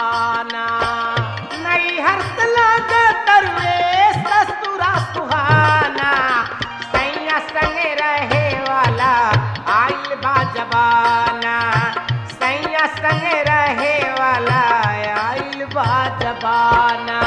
जबाना नहीं हर्ष लागे तरवे ससुरा सुहाना सैया संगे रहे वाला आइल बा जबाना सैया संगे रहे वाला आइल बा जबाना।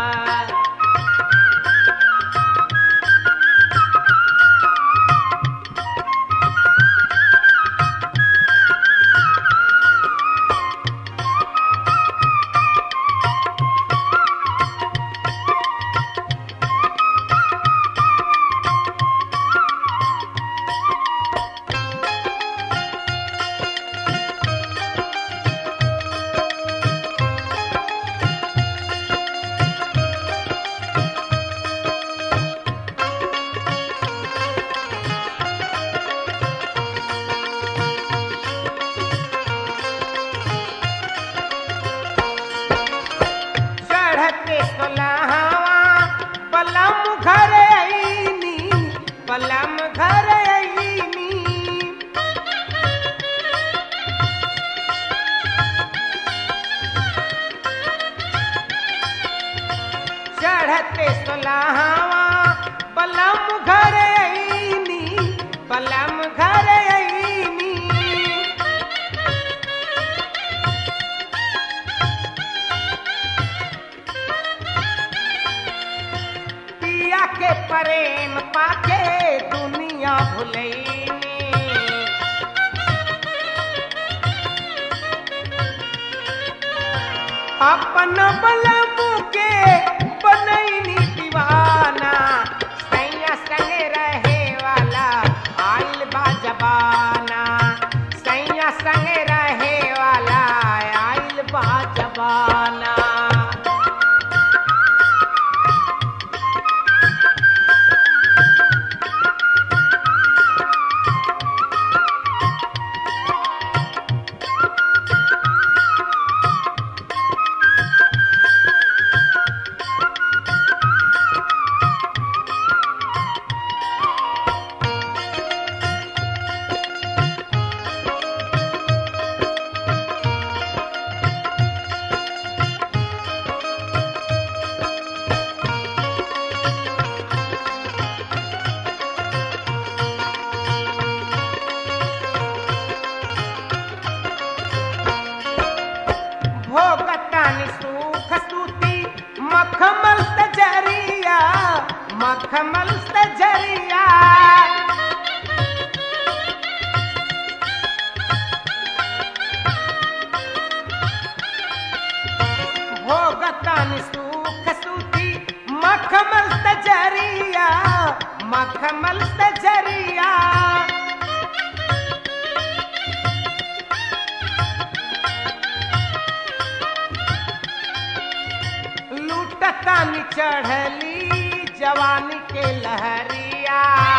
पलम घर आईनी चढ़ते सोलहवा पलम घर आईनी पलम घर आईनी पिया के प्रेम पाके दुनिया भुलैनी अपन बलमू के बनैनी दीवाना सैया संगे रहे वाला आइल बा जबाना सैया संगे रहे वाला आइल बा जबाना। भोगतानी सुख सूती मखमल सजरिया मखमल सजरिया भोगतानी सुख सूती मखमल सजरिया मखमल सजरिया लूटतानी चढ़ली जवानी के लहरिया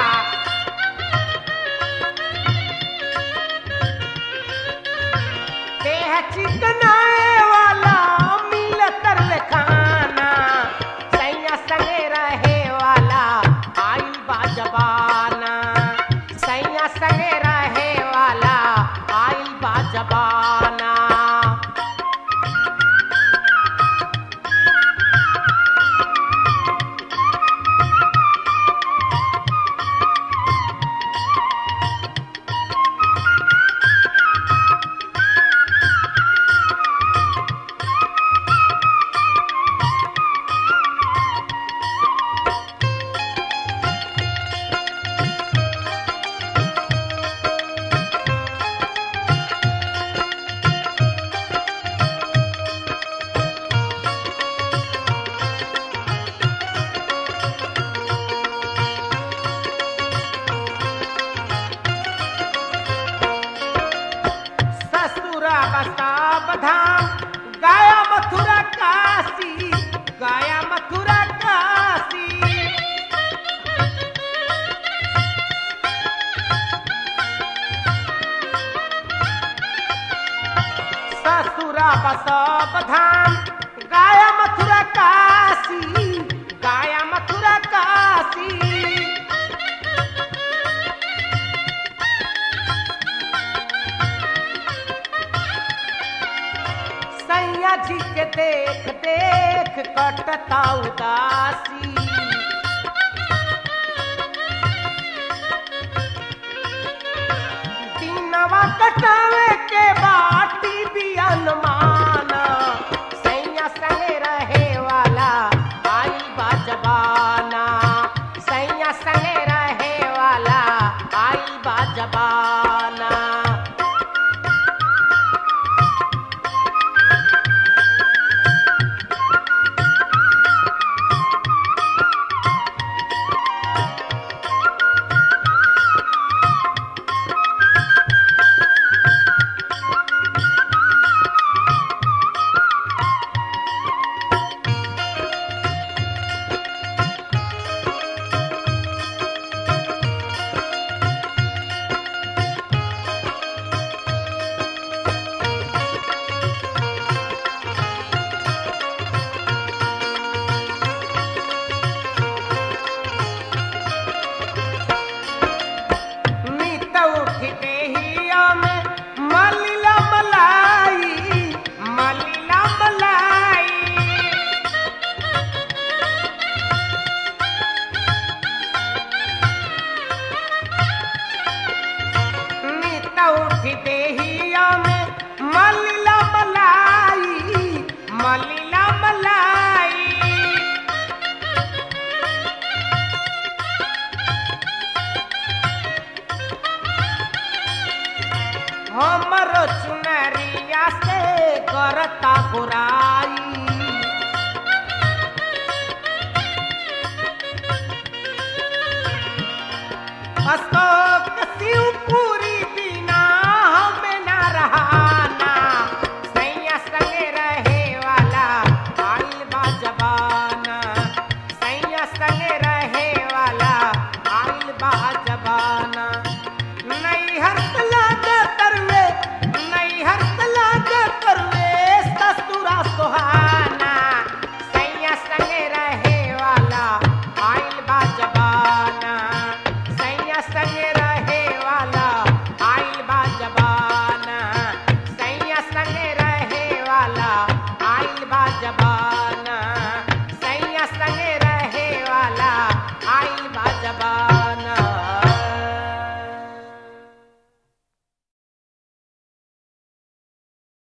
देह चिकनाए वाला मिलतर खाना सैया संगे रहे वाला आइल बा जबाना सैया संगे रहे वाला आइल बा जबाना। धाम गया मथुरा काशी गया मथुरा काशी ससुरा बसब धाम गया मथुरा काशी गया मथुरा काशी सैया जी के देख देख कटता उदासी। दीनवा कटावे के बाटी भी अनुमान सैया संगे रहे वाला आई बाजबाना। सैया संगे रहे वाला आई बाजबाना। देहिया में मलिला मलाई मलिला मलाई। हमरो चुनरिया से करता गुरा